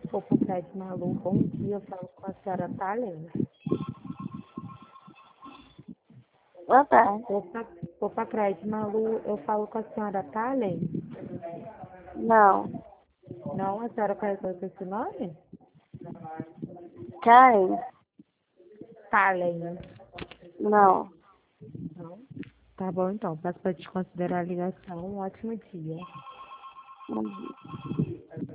for para Prédio Malu, bom dia, eu falo com a senhora Thalena. Boa tarde. For para Prédio Malu, eu falo com a senhora Thalena. Não. Não, a senhora conhece esse nome? Karen? Thalena. Não. Não? Tá bom, então. Peço para desconsiderar a ligação. Um ótimo dia. Uhum.